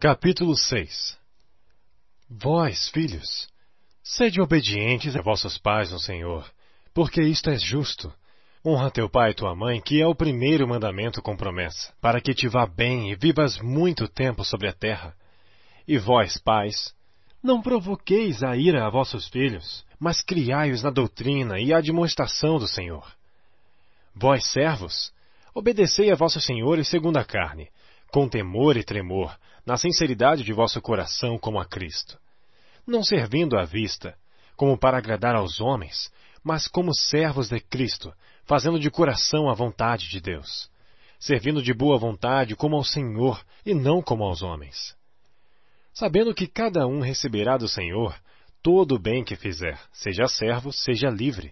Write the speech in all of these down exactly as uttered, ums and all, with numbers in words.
Capítulo seis. Vós, filhos, sede obedientes a vossos pais no Senhor, porque isto é justo. Honra teu pai e tua mãe, que é o primeiro mandamento com promessa, para que te vá bem e vivas muito tempo sobre a terra. E vós, pais, não provoqueis a ira a vossos filhos, mas criai-os na doutrina e admoestação do Senhor. Vós, servos, obedecei a vossos senhores segundo a carne, com temor e tremor, na sinceridade de vosso coração como a Cristo, não servindo à vista, como para agradar aos homens, mas como servos de Cristo, fazendo de coração a vontade de Deus, servindo de boa vontade como ao Senhor e não como aos homens, sabendo que cada um receberá do Senhor todo o bem que fizer, seja servo, seja livre.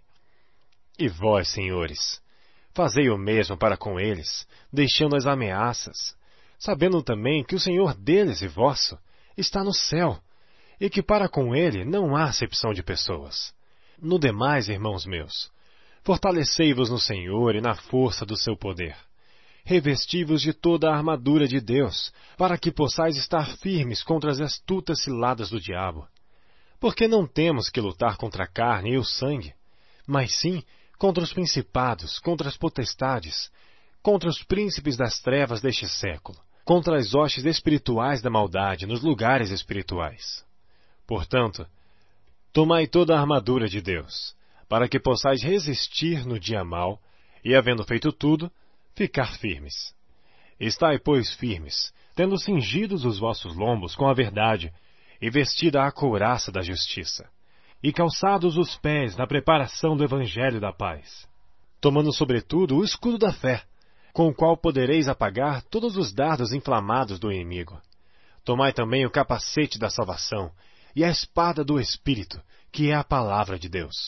E vós, senhores, fazei o mesmo para com eles, deixando as ameaças, sabendo também que o Senhor deles e vosso está no céu, e que para com ele não há acepção de pessoas. No demais, irmãos meus, fortalecei-vos no Senhor e na força do seu poder. Revesti-vos de toda a armadura de Deus, para que possais estar firmes contra as astutas ciladas do diabo. Porque não temos que lutar contra a carne e o sangue, mas sim contra os principados, contra as potestades, contra os príncipes das trevas deste século, contra as hostes espirituais da maldade nos lugares espirituais. Portanto, tomai toda a armadura de Deus, para que possais resistir no dia mau, e, havendo feito tudo, ficar firmes. Estai, pois, firmes, tendo cingidos os vossos lombos com a verdade, e vestida a couraça da justiça, e calçados os pés na preparação do evangelho da paz, tomando sobretudo o escudo da fé, com o qual podereis apagar todos os dardos inflamados do inimigo. Tomai também o capacete da salvação e a espada do Espírito, que é a palavra de Deus.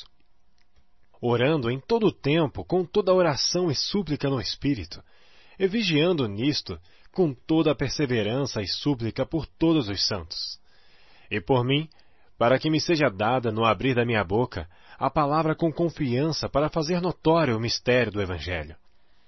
Orando em todo o tempo com toda oração e súplica no Espírito, e vigiando nisto com toda a perseverança e súplica por todos os santos. E por mim, para que me seja dada no abrir da minha boca a palavra com confiança para fazer notório o mistério do Evangelho,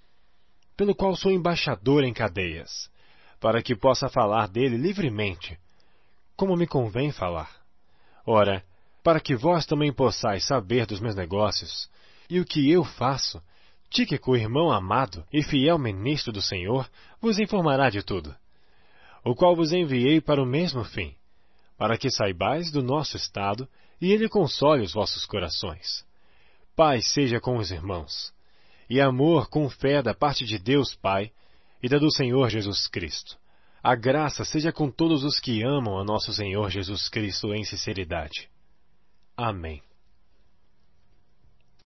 pelo qual sou embaixador em cadeias, para que possa falar dele livremente, como me convém falar. Ora, para que vós também possais saber dos meus negócios, e o que eu faço, Tíquico, irmão amado e fiel ministro do Senhor, vos informará de tudo, o qual vos enviei para o mesmo fim, para que saibais do nosso estado, e ele console os vossos corações. Paz seja com os irmãos, e amor com fé da parte de Deus Pai e da do Senhor Jesus Cristo. A graça seja com todos os que amam a nosso Senhor Jesus Cristo em sinceridade. Amém.